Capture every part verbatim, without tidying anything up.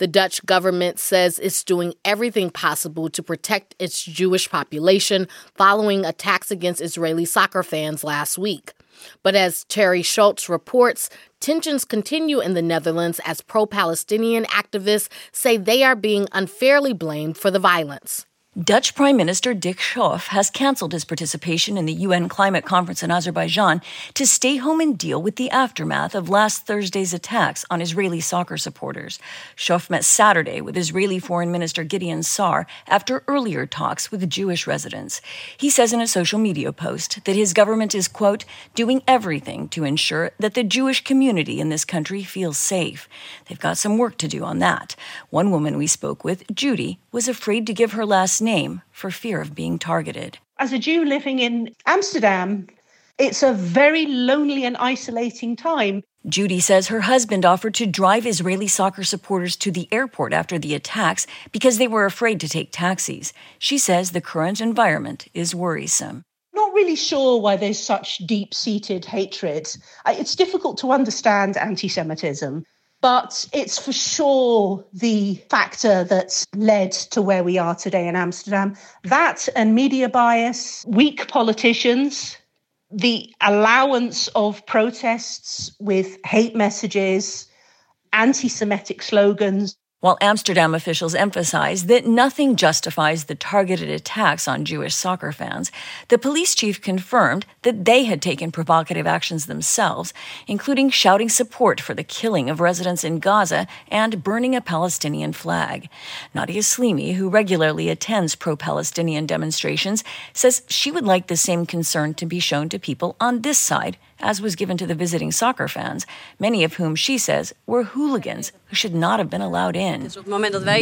The Dutch government says it's doing everything possible to protect its Jewish population following attacks against Israeli soccer fans last week. But as Terry Schultz reports, tensions continue in the Netherlands as pro-Palestinian activists say they are being unfairly blamed for the violence. Dutch Prime Minister Dick Schoof has canceled his participation in the U N climate conference in Azerbaijan to stay home and deal with the aftermath of last Thursday's attacks on Israeli soccer supporters. Schoof met Saturday with Israeli Foreign Minister Gideon Sa'ar after earlier talks with Jewish residents. He says in a social media post that his government is, quote, doing everything to ensure that the Jewish community in this country feels safe. They've got some work to do on that. One woman we spoke with, Judy, was afraid to give her last name for fear of being targeted. As a Jew living in Amsterdam, it's a very lonely and isolating time. Judy says her husband offered to drive Israeli soccer supporters to the airport after the attacks because they were afraid to take taxis. She says the current environment is worrisome. Not really sure why there's such deep-seated hatred. It's difficult to understand anti-Semitism. But it's for sure the factor that's led to where we are today in Amsterdam. That and media bias, weak politicians, the allowance of protests with hate messages, anti-Semitic slogans. While Amsterdam officials emphasize that nothing justifies the targeted attacks on Jewish soccer fans, the police chief confirmed that they had taken provocative actions themselves, including shouting support for the killing of residents in Gaza and burning a Palestinian flag. Nadia Slimi, who regularly attends pro-Palestinian demonstrations, says she would like the same concern to be shown to people on this side as was given to the visiting soccer fans, many of whom, she says, were hooligans who should not have been allowed in. Right at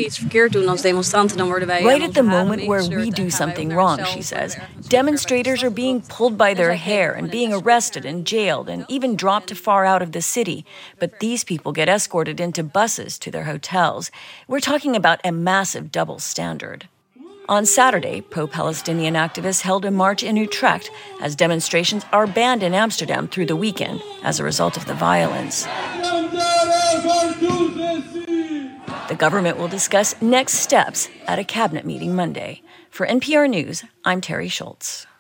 the moment where we do something wrong, she says, demonstrators are being pulled by their hair and being arrested and jailed and even dropped far out of the city. But these people get escorted into buses to their hotels. We're talking about a massive double standard. On Saturday, pro-Palestinian activists held a march in Utrecht as demonstrations are banned in Amsterdam through the weekend as a result of the violence. The government will discuss next steps at a cabinet meeting Monday. For N P R News, I'm Terry Schultz.